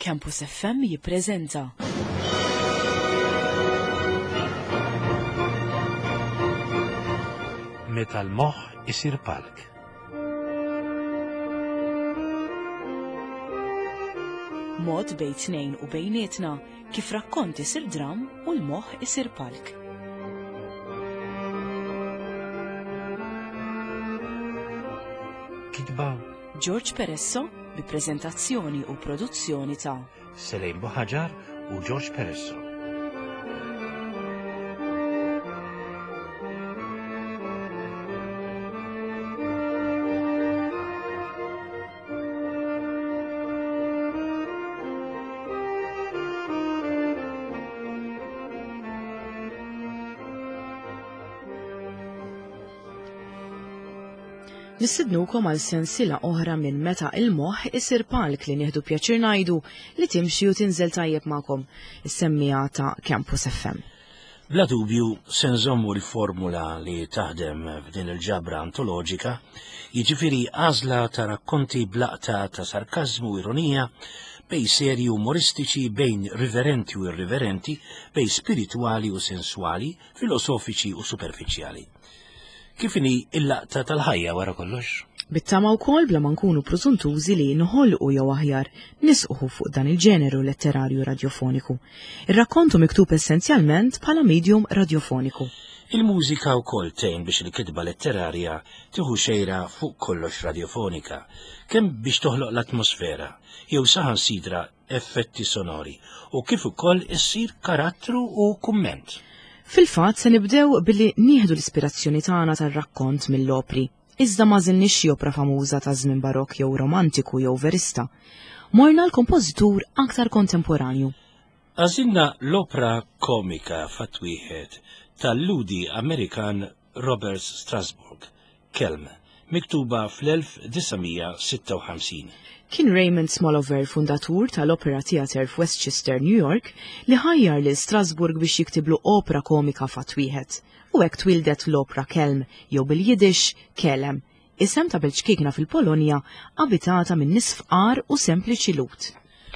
Campus FM jippreżenta. Meta l-moħħ isir palk. Mod bejn tnejn u bejnietna kif rakkont isir dram u l-moħħ isir palk. Kitba George Peresso bi preżentazzjoni u produzzjoni ta' Selejn Boħaġar u George Peresso. Nistidnukom għal sensila oħra minn Meta il-moħħ isir palk li nieħdu pjaċir ngħidu li timxi u tinżel tajjeb magħkom is-semmija ta' Campus FM. Bla dubju se nżommu l-formula li taħdem f'din il-ġabra antoloġika, jiġifieri għażla ta' rakkonti blaqta ta' sarkażmu u ironija bej serji umoristiċi bejn riverenti u irriverenti, bej spiritwali u sensuali, filosofiċi u superfiċjali. Kif inhi il-laqta tal-ħajja wara kollox? Bittama wkoll bla ma nkunu preżuntużi li noħolqu jew aħjar nisqu fuq dan il-ġeneru letterarju radjofoniku. Ir-rakkontu miktub essenzjalment bħala medium radjofoniku. Il-mużika wkoll tgħin biex il-kitba letterarja tieħu xejra fuq kollox radjofonika, kemm biex toħloq l-atmosfera, jew saħansitra effetti sonori, u kif ukoll issir karattru u kumment. Fil-fatt se nibdew billi nieħdu l-ispirazzjoni tagħna tar-rakkont mill-opri. Iżda ma żilniex opra famuża ta' żmien barokk jew romantiku jew verista. Morna l-kompożitur aktar kontemporanju. Għażilna l-opra komika fatt wieħed tal-ludi Amerikan Robert Strasberg, Kelm, miktuba fl-1956. Kien Raymond Smolover, fundatur tal-Opera Theatre f'Westchester, New York, li ħajjar lil Strasburg biex jiktiblu opera komika fatt wieħed. U hekk twildet l-opra Kelm, jew bil-Jiddisch Kelem, isem ta' belċkikna fil-Polonja abitata minn nies fqar u sempliċi lut.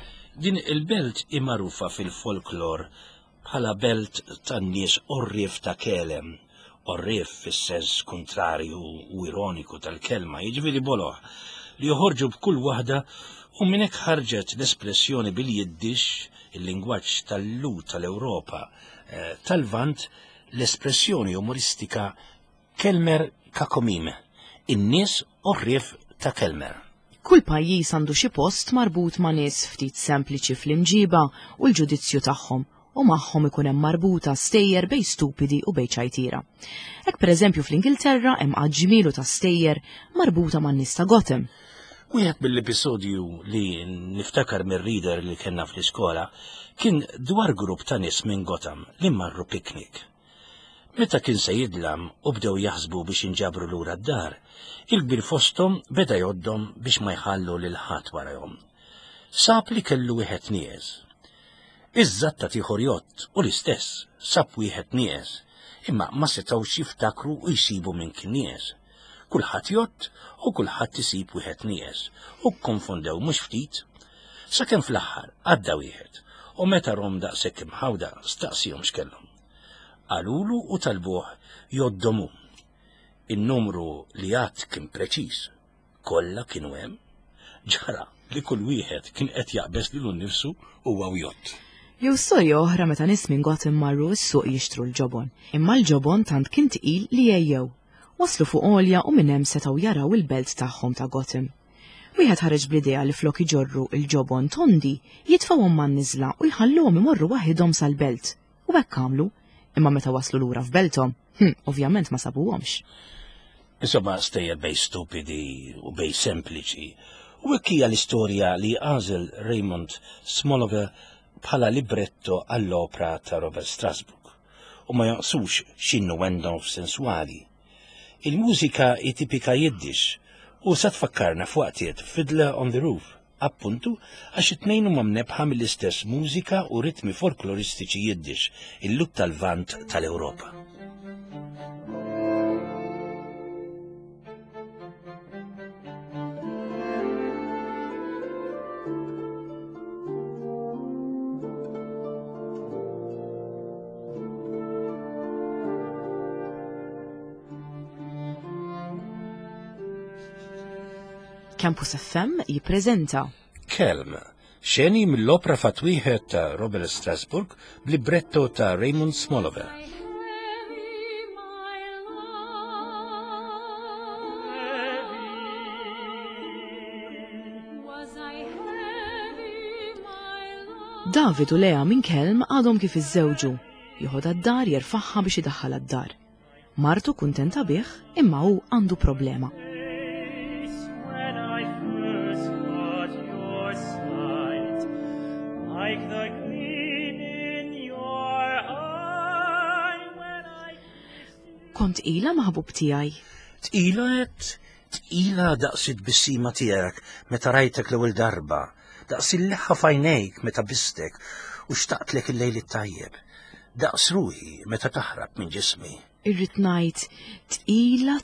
Din il-belt imarufa fil-folklor bħala belt tan-nies orrif ta' Kelem, orrif fis-sens kontrarju u ironiku tal-kelma, jiġifieri boloħ, li joħorġu b'kull waħda u minn hekk ħarġet l-espressjoni bil-Jiddisch, il-lingwaġġ tal-lut tal-Ewropa tal-Vant, l-espressjoni umoristika Kelmer kakomim, in-nies orrif ta' Kelmer. Kull pajjiż għandu xi post marbut ma' nies ftit sempliċi fl-imġiba u l-ġudizzju tagħhom, u magħhom ikun hemm marbuta stejjer bej stupidi u bej ċajtira. Hekk pereżempju fl-Ingilterra hemm ġmielu ta' stejjer marbuta man-nies ta' Gotham. Wieħed mill-episodju li niftakar mir-reader li kellna fl-iskola kien dwar grupp ta' nies minn Gotham li marru piknik. Meta kien se jidlam u bdew jaħsbu biex inġabru lura d-dar, il-kbir fosthom beda jgħoddhom biex ma jħallu lil ħadd warahom. Sab li kellu wieħed nieqes. Iż-żatta tieħor jgħod u l-istess sab wieħed nieqes, imma ma setgħux jiftakru u jsibu min kien nieqes. Kulħadd jgħod u kulħadd isib wieħed nieqes u konfondew mhux ftit. Sakemm fl-aħħar għadda wieħed u meta rom daqshekk imħawda staqsihom x'kellhom. Qalulu u talbuh jgħoddomu. In-numru li għad kien preċiż. Kollha kienu hemm. Ġara li kull wieħed kien qed jaqbeż lilu nnifsu huwa jgħod. Jew storja oħra meta nies minn Gotham marru s-suq jixtru l-ġobon. Imma l-ġobon tant kien tqil li jejjew. Waslu fuq għolja u minn hemm setgħu jaraw il-belt tagħhom ta' Gotham. Wieħed ħareġ bl-idea li flok iġorru il-ġobon tondi jitfgħuhom man-niżla u jħalluhom imorru waħedhom sal-belt. U hekk għamlu, imma meta waslu lura f'belthom, ovvjament ma sabuhomx. Insomma stejjer bej stupidi u bej sempliċi. U hekk hija l-istorja li għażel Raymond Smolover bħala libretto għall-opra ta' Robert Strasberg. U ma jaqsux x'innuendo sensuali. Il-mużika tipika Jiddisch u sa tfakkarna f'waqtiet Fiddler on the Roof, appuntu għax it-tnejn huma mnebħa mill-istess mużika u ritmi folkloristiċi Jiddisch, il-lut tal-Vant tal-Ewropa. Campus FM jippreżenta Kelm, xeni mill-opra fatwieħed ta' Robert Strasburg b'libretto ta' Raymond Smolover. David u Lea minn Kelm għadhom kif iż-żewġu. Jieħodha d-dar jerfaħħa biex idaħħal d-dar. Martu kuntenta bih imma hu għandu problema. Kont ila maħbub tiegħi. Tqila daqsid bissima tiegħek meta rajtek l-ewwel darba. Daqs il-leħħa fajnejk meta bistek u xtaqtlek il-lejl it-tajjeb. Daqs ruħi meta taħrab minn ġismi. Irrid ngħid tqila.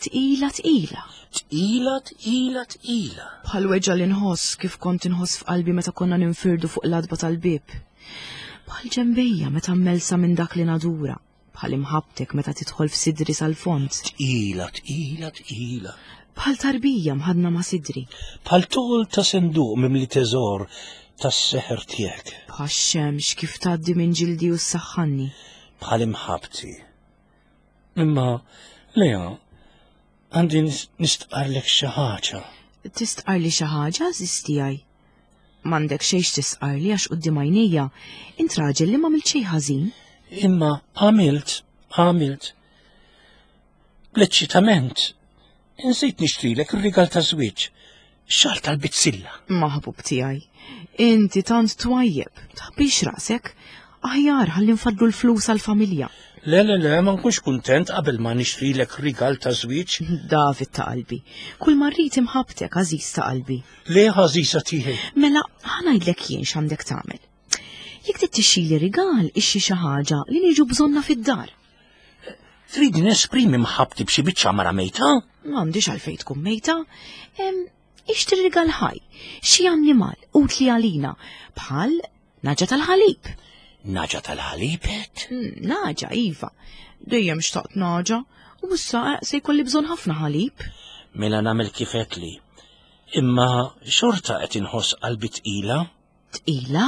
Bħal weġġa li nħoss kif kont inħoss f'qalbi meta konna ninfirdu fuq l-adba tal-bib. Bħal ġembejja meta mmelsa minn dak li nadura. Bħal imħabtek meta tidħol f'sidri sal-font. Tqila. Bħal tarbija mħadna ma' sidri. Bħal tol ta' senduq mimli teżor tas-seħer tiegħek. Bħal xemx kif tgħaddi minn ġildi u s-saħħanni. Bħal imħabti. Imma, Lea, għandi nistqarlek xi ħaġa. Tistqarli xi ħaġa, żiż tiegħi? M'għandek xejn tistqarli għax quddiem għajnejja int raġel li m'għamilt xejn ħażin. Imma għamilt. Bl-eċċitament. Insejt nixtrilek ir-rigal ta' żwieġ. Xal tal-bitzilla. Maħbub tiegħi, inti tant twajjeb, taħbix rasek, aħjar ħalli nfadlu l-flus għall-familja. Le, ma nkunx kuntent qabel ma nixtrilek rigal ta' żwieġ. David ta' qalbi, kull marrit imħabtek għażiż ta' qalbi. Le ħażiża tiegħi. Mela, ħanajdlek jien x'għandek tagħmel. Jekk trid tixxili rigal ixxi xi ħaġa li niġu bżonna fid-dar. Trid nesprimi mħabti b'xi biċċa mara mejta? M'għandix għalfejn tkun mejta. Ixtri rigal ħaj, xi annimal utli għalina, bħal naġa tal-ħalib. Naġa tal-ħalibet? Naġa, iva. Dejjem xtaqt naġa, u issa se jkolli bżonn ħafna ħalib. Mela nagħmel kif qedli. Imma xorta qed inħoss qalbi tqila. Tqila?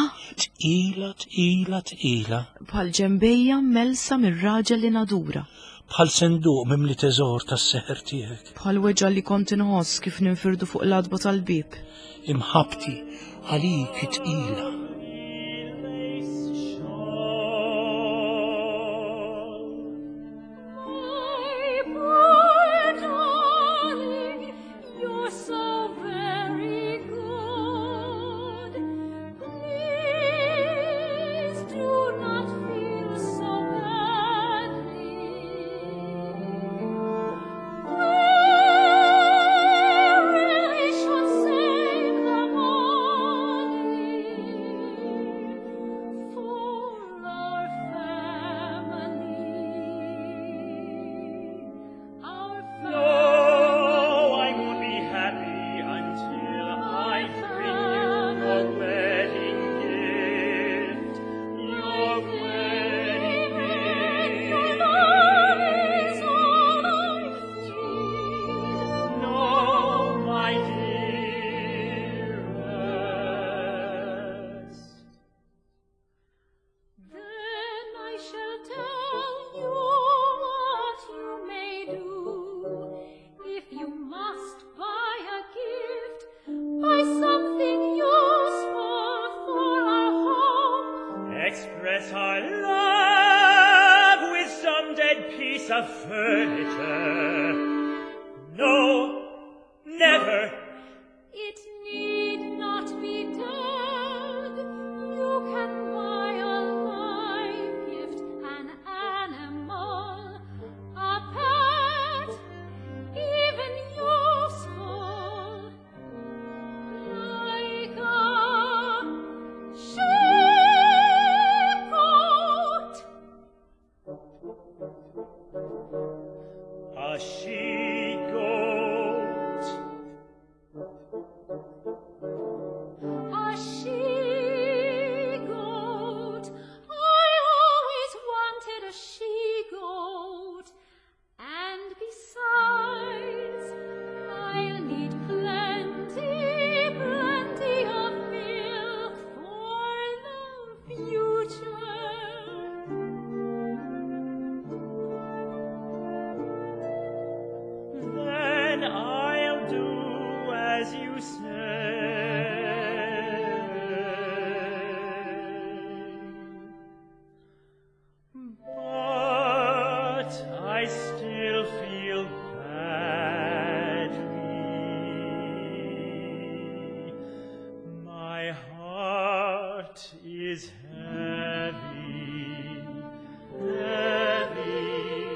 Tqila. Bħal ġembejja melsa mir-raġel li nadura. Bħal senduq mimli teżor tas-seħer tiegħek. Bħal weġġa li kont inħoss kif ninfirdu fuq l-adba tal-bib. Imħabti għalik tqila. Express our love with some dead piece of furniture. No, never. It need not be done. You can buy a live gift, an animal, a pet, even useful, like a sheepcoat. A she-goat. is heavy, heavy,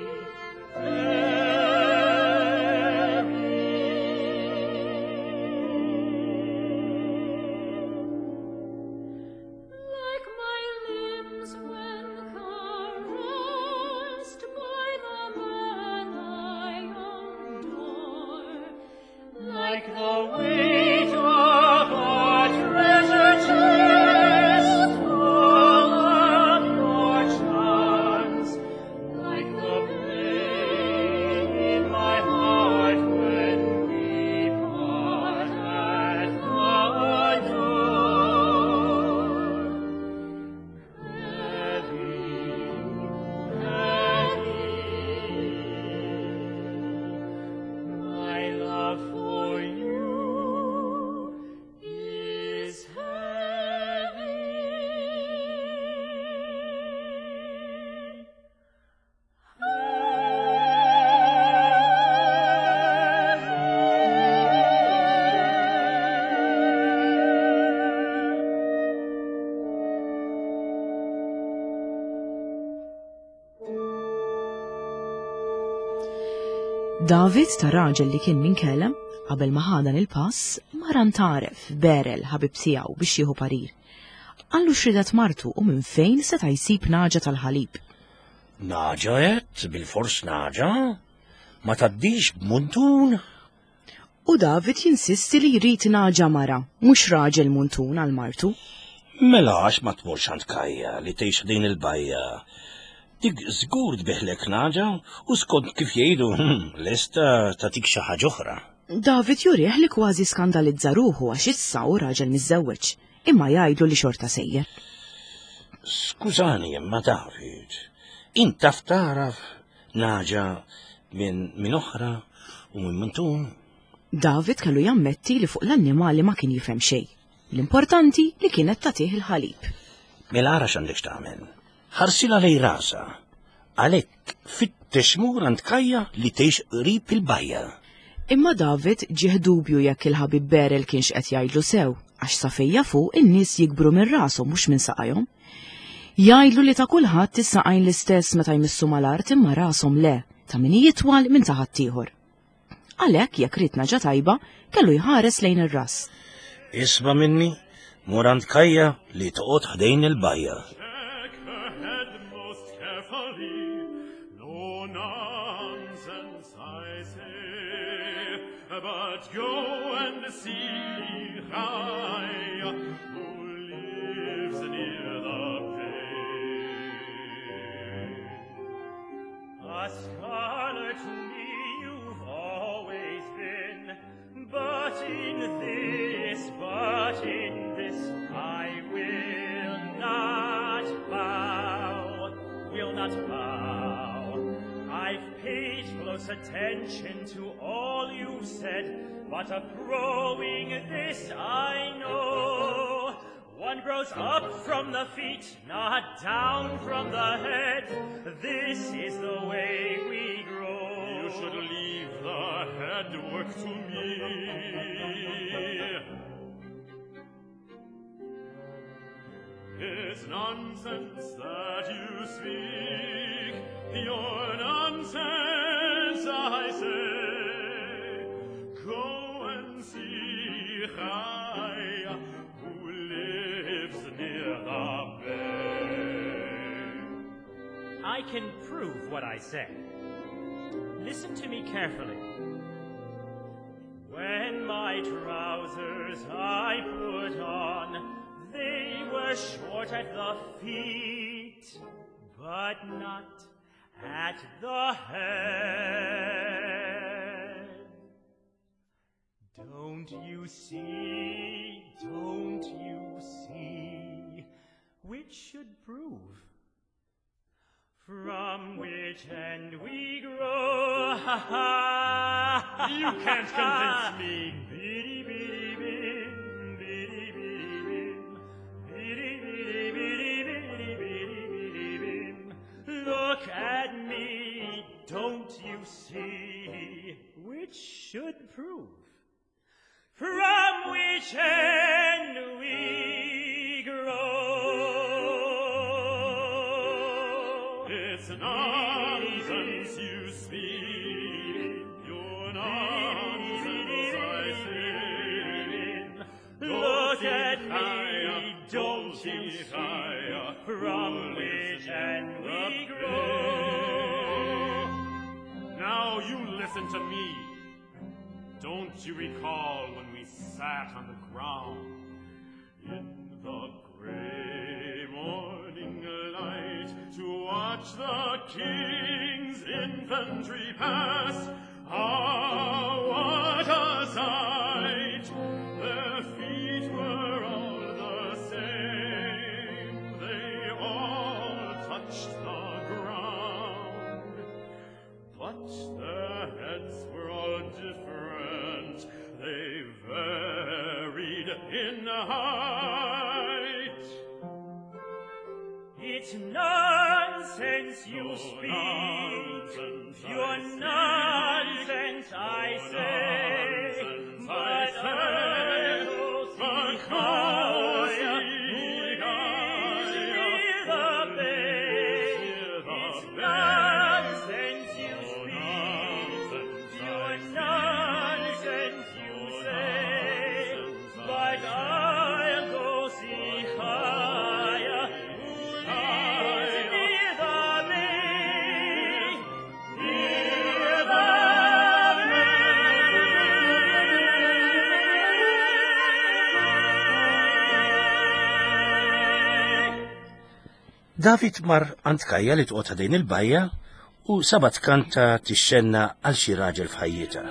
Like my limbs when caressed by the man I adore, like the weight of a treasure chest full of your charms, like the pain in my heart when we part at the door. Heavy, heavy, my love for you is heavy. David ta' raġel li kien minkellem qabel ma ħadan il-pass maran taref Berel ħabib tiegħu biex jieħu parir. Għallu xridet martu u minn fejn seta' jsib naġa tal-ħalib. Naġa qed, bil-fors naġa? Ma taddix b'muntun? U David jinsisti li jrid naġa mara, mhux raġel muntun għal martu. Mela għax ma tmurx għand Kajja li tgħix din il-bajja. Dik żgur tbeħlek naġa u skont kif jgħidu lesta tagħtik xi ħaġa oħra. David jurih li kważi skandalizza ruħu għax issa hu raġel miżżewweġ, imma jgħidlu li xorta sejjer. Skużani, imma David, int taf taraf naġa minn oħra u minn muntun? David kellu jammetti li fuq l-annimali ma kien jifhem xejn. L-importanti li kienet tagħtih il-ħalib. Mela ara x'għandek tagħmel? Ħarsila lej rasa. Għalhekk fittex mur għand Kajja li tgħix qrib il-bajja. Imma David ġieħ dubju jekk il-ħabib Berel kienx qed jgħidlu sew, għax sa fejja fuq in-nies jikbru minn rashom mhux minn saqajhom. Jgħidlu li ta' kulħadd is-saqajn l-istess meta jmissu mal-art imma rashom le, ta' min jitwal minn ta' ħaddieħor. Għalhekk jekk rid naġa tajba, kellu jħares lejn ir-ras. Isma' minni, mur għand Kajja li toqgħod ħdejn il-bajja. Check her head most carefully. No nonsense, I say, but go and see Kajja, who lives near the bay. A scholar to me you've always been, but in this I will not bow. I've paid close attention to all you've said, but of growing this I know. One grows up from the feet, not down from the head. This is the way we grow. You should leave the head work to me. It's nonsense that you speak. Your nonsense, I say. Go and see Chaya, who lives near the bay. I can prove what I say. Listen to me carefully. When my trousers I put on, they were short at the feet, but not at the head. Don't you see, which should prove? From which end we grow, ha ha! You can't convince me. Look at me, don't you see, which should prove? From which end we grow. It's nonsense you speak. You're nonsense, I say. Look at me, don't you see? From which and we grow. Now you listen to me. Don't you recall when we sat on the ground in the gray morning light to watch the king's infantry pass? Ah, what a sight! Their feet were all the same. They all touched the ground. But their heads were all different. They varied in height. It's nonsense you speak. You're nonsense, I say. But I'll hear the bay. It's nonsense you speak. You're nonsense you say. But I'll go see higher. Near the bay. Near the David mar għand Kajja li tqota din il-bajja u sabat kanta tixxenna għal xi raġel f'ħajjitha.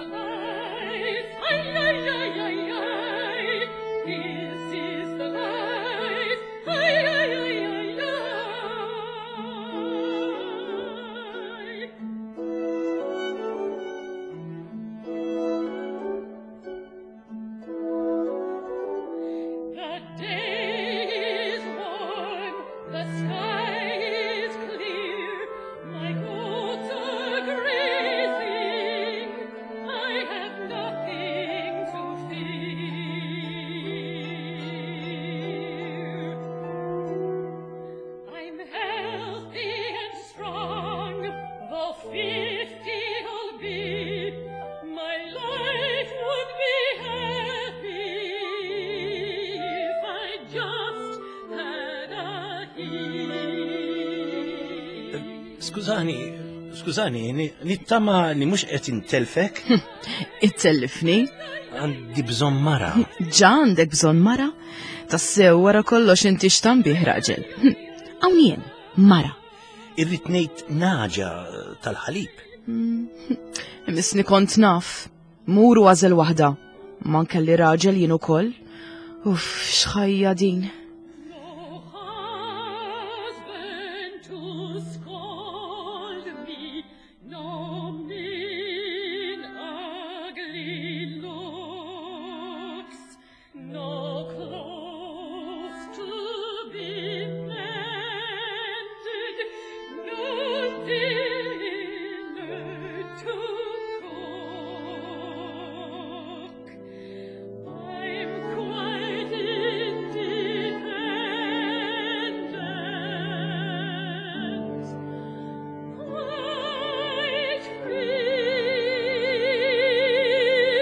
The day is warm, the sky is clear, my goats are grazing, I have nothing to fear. I'm healthy and strong, though 50 I'll be, my life would be happy if I just had a heat. Skużani, nittama li mhux qed intelfek, Ittellifni? għandi bżonn mara. Ġa għandek bżonn mara? Tassew wara kollox inti x'tanbih raġel. Hawn jien, mara. Irrid ngħid naġa tal-ħalib. Misni kont naf. Muru għażel waħda. Ma nkelli raġel jien ukoll. Uff, x'ħajja din. No husband to scold me, no mean ugly looks, no clothes to be mended, no dinner to cook. I'm quite independent, quite free.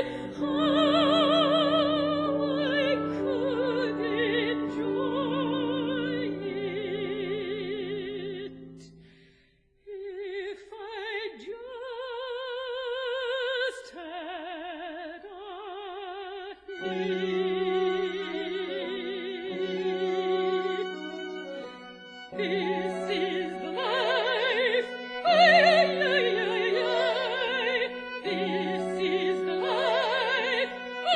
How I could enjoy it if I just had a heat. This is the life. This is the life.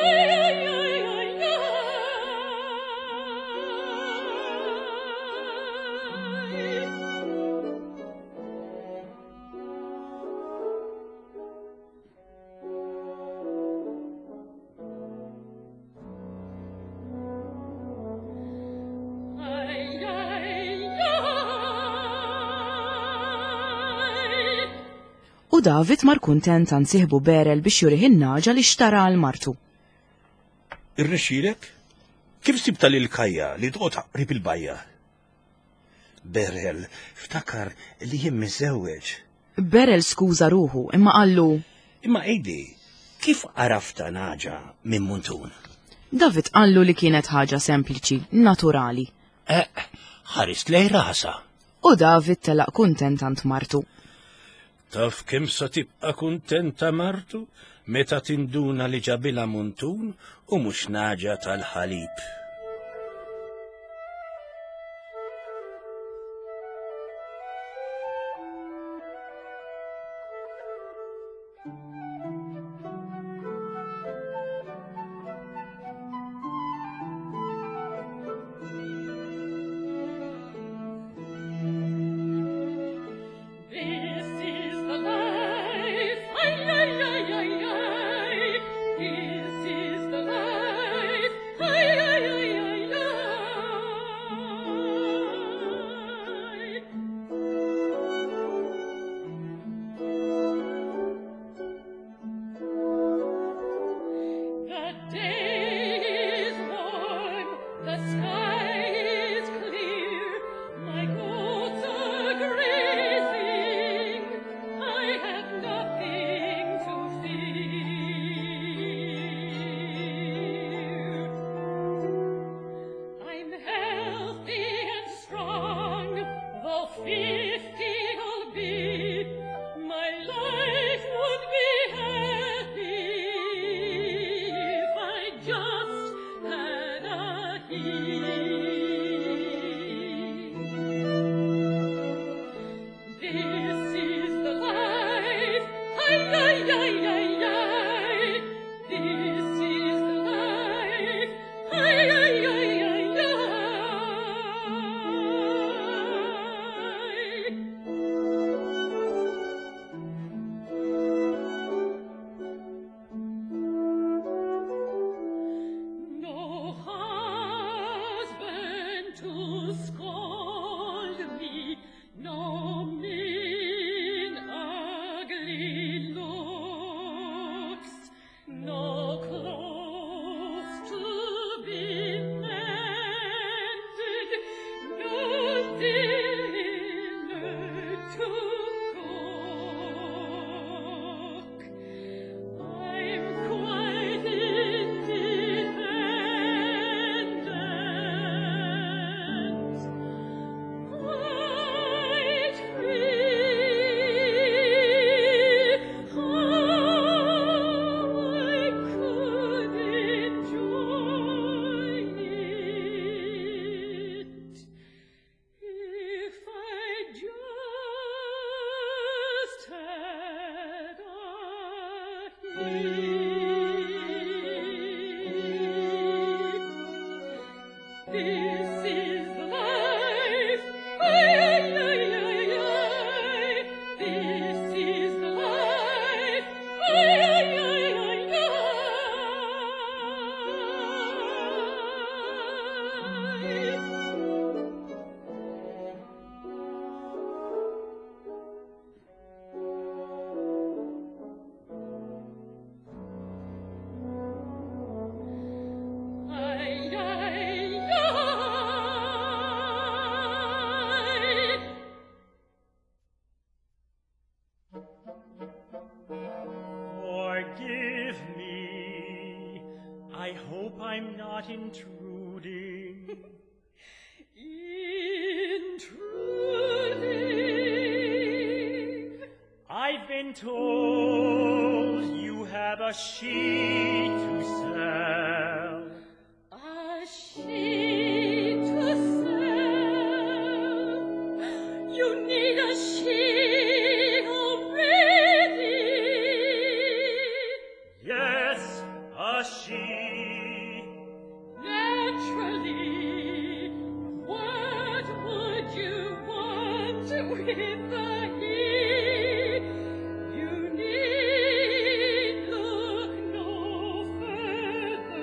U David mar kuntent ansieħbu Berel biex jurih in-naġa li xtara għal martu. Irnexxielek? Kif sibta lil Kajja li tqgħod qrib il-bajja? Beryl, ftakar li jien miżewweġ. Beryl skuża ruħu, imma qallu Imma Edi, kif arafta naġa minn Muntun? David qallu li kienet ħaġa sempliċi, naturali. Ħarist lej rasa. U David telaq kuntent ant martu. Taf kemm sa tibqa' kuntenta martu meta tinduna li ġabilha Muntun u mhux naġa tal-ħalib. This is the life, ay, ay, ay, ay, ay. This is the life, ay, ay, ay, ay, ay. The day is warm, the sky is clear, my goats are grazing, I have nothing to fear. I'm healthy and strong, though 50 I'll be, my life would be happy if I just had a heat. This is the life, ay, ay, ay, ay, ay. This is the life, ay, ay, ay, ay, ay. No husband to scold me, no mean ugly looks, no clothes to be mended, no dinner to cook. I'm quite independent, quite free. How I could enjoy it if I just had a heat. This is the life, ay, ay, ay, ay, ay. This is the life, ay, ay, ay, ay, ay, ay, ay. Forgive me. I hope I'm not intruding. Intruding. I've been told you have a sheet to sell. A sheet to sell. You need a sheet already. Yes, a sheet. Naturally, what would you want with a heat? You need look no further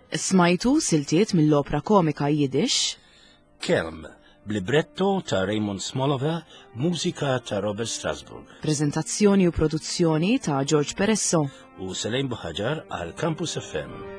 Smajtu siltiet mill-opra komika Yiddish, Kelm, b'libretto ta' Raymond Smolova, mużika ta' Robert Strasburg. preżentazzjoni u produzzjoni ta' George Peresso. U Selejn Buħaġar għal Campus FM.